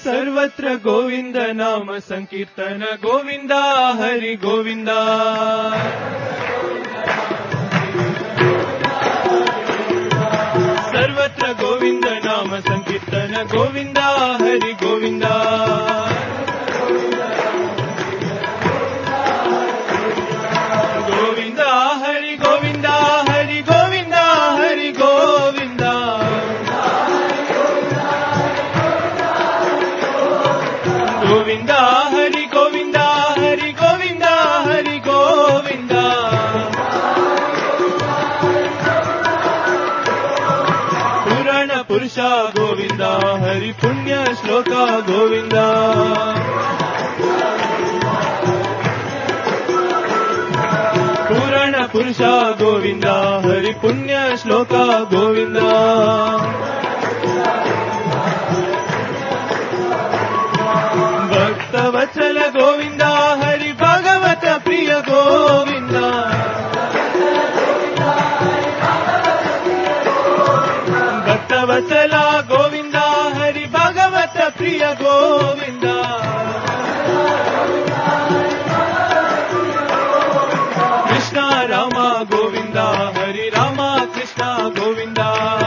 सर्वत्र गोविंद नाम संकीर्तन गोविंदा हरि गोविंदा सर्वत्र गोविंद नाम संकीर्तन गोविंदा हरि गोविंदा गोविंदा हरि गोविंदा हरि गोविंदा हरि गोविंदा गोविंदा हरि गोविंदा हरि गोविंदा हरि गोविंदा पुराण पुरुषा गोविंदा हरि पुण्य श्लोका गोविंदा पुराण पुरुषा गोविंदा हरि पुण्य श्लोका गोविंदा भक्तवत्सल गोविंदा हरि भागवत प्रिय गोविंदा भक्तवत्सल गोविंदा हरि भागवत प्रिय गोविंदा कृष्ण राम गोविंदा हरि राम कृष्ण गोविंदा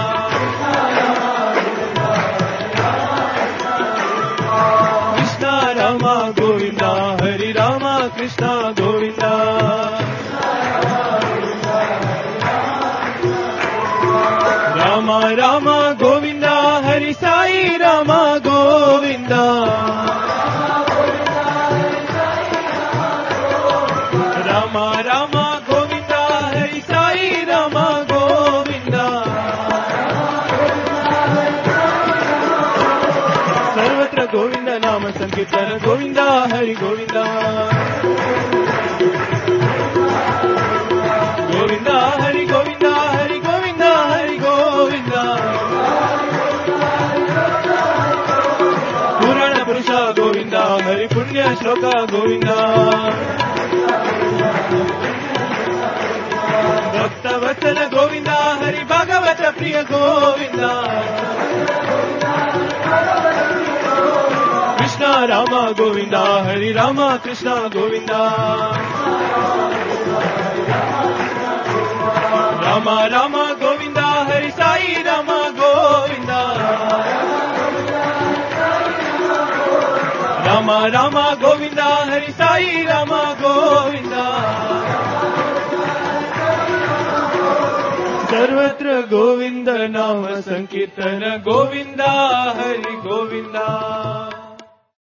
राम गोविंदा हरि राम कृष्ण गोविंदा राम राम गोविंदा हरि साई राम गोविंदा राम राम गोविंदा हरि साई राम गोविंदा सर्वत्र गोविंद नाम संकीर्तन गोविंदा हरि गोविंदा गोविंदा हरि गोविंदा हरि गोविंदा हरि गोविंदा पुराण पुरुषा गोविंदा हरि पुण्य श्लोका गोविंदा भक्तवत्सल गोविंदा हरि भागवत प्रिय गोविंदा कृष्ण राम गोविंदा हरि राम कृष्ण गोविंदा राम राम गोविंदा हरि साई राम गोविंदा राम राम गोविंदा हरि साई राम गोविंदा सर्वत्र गोविंद नाम संकीर्तन गोविंदा हरि गोविंदा